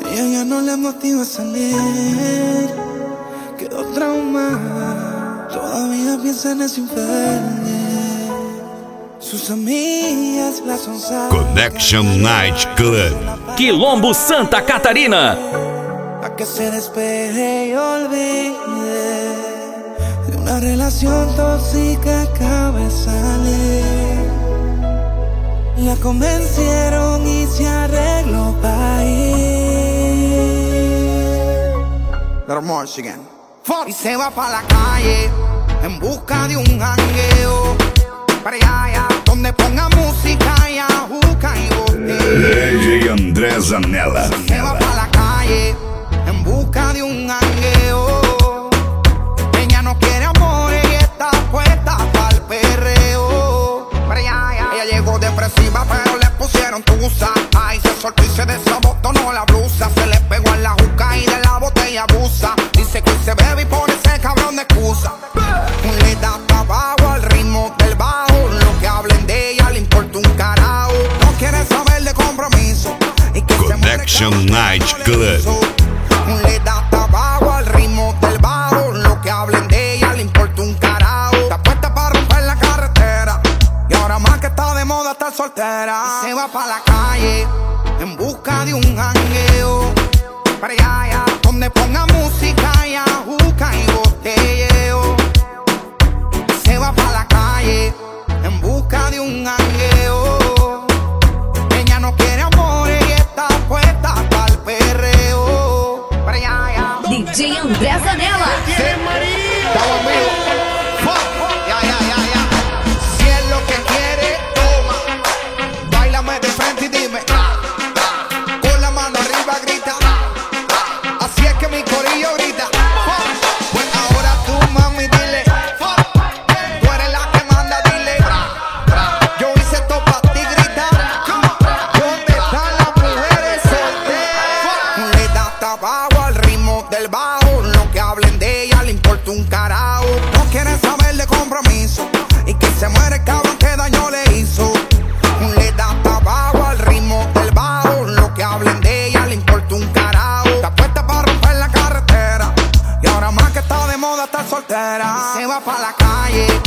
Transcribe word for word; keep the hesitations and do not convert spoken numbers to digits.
Ella ya no le motiva a salir, quedó traumada, todavía piensa en ese infierno. Sus amigas la son salvas. Connection Night Club, Quilombo, Santa Catarina. A que se despeje y olvide de una relación tóxica que acaba de salir. La convencieron y se arregló para ir. Little more again. Y se va pa' la calle en busca de un jangueo, para allá, allá, donde ponga música y ajuca y botella. D J André Zanella. Se va pa' la calle en busca de un jangueo. Ella no quiere amor y está puesta pa'l perreo. Para allá, allá. Ella llegó depresiva pero le pusieron tusa. Ay, se soltó y se desabotonó la blusa. Se le pegó en la juca y de la botella abusa. Dice que hoy se bebe y pone ese cabrón de excusa. Le da pa' abajo al ritmo del bajo. Lo que hablen de ella le importa un carajo. No quiere saber de compromiso. Y que Connection Night Club. Le da tabaco al ritmo del bajo. Lo que hablen de ella le importa un carajo. Está puesta para romper la carretera y ahora más que está de moda estar soltera. Y se va pa' la calle en busca de un jangueo, para allá, allá, donde ponga música y ajuca y botelleo. Y se va pa' la calle en busca de un jangueo. Ella no quiere amor y está puesta pa'l perreo. Para allá, allá. D J André Zanella. Estamos amigos. Ya, ya, ya, ya. Si es lo que quiere, toma. Báilame de frente y dime. Con la mano arriba grita. Así es que mi corillo grita. Pues ahora tú, mami, dile. Tú eres la que manda, dile. Yo hice esto pa' ti, grita. ¿Dónde están las mujeres solteras? Le da tabaco al ritmo del bajo. Lo que hablen de ella le importa un carajo. No quiere saber de compromiso y que se muere el cabrón que daño le hizo. Le da tabaco al ritmo del bajo. Lo que hablen de ella le importa un carajo. Está puesta para romper la carretera y ahora más que está de moda estar soltera. Y se va pa' la calle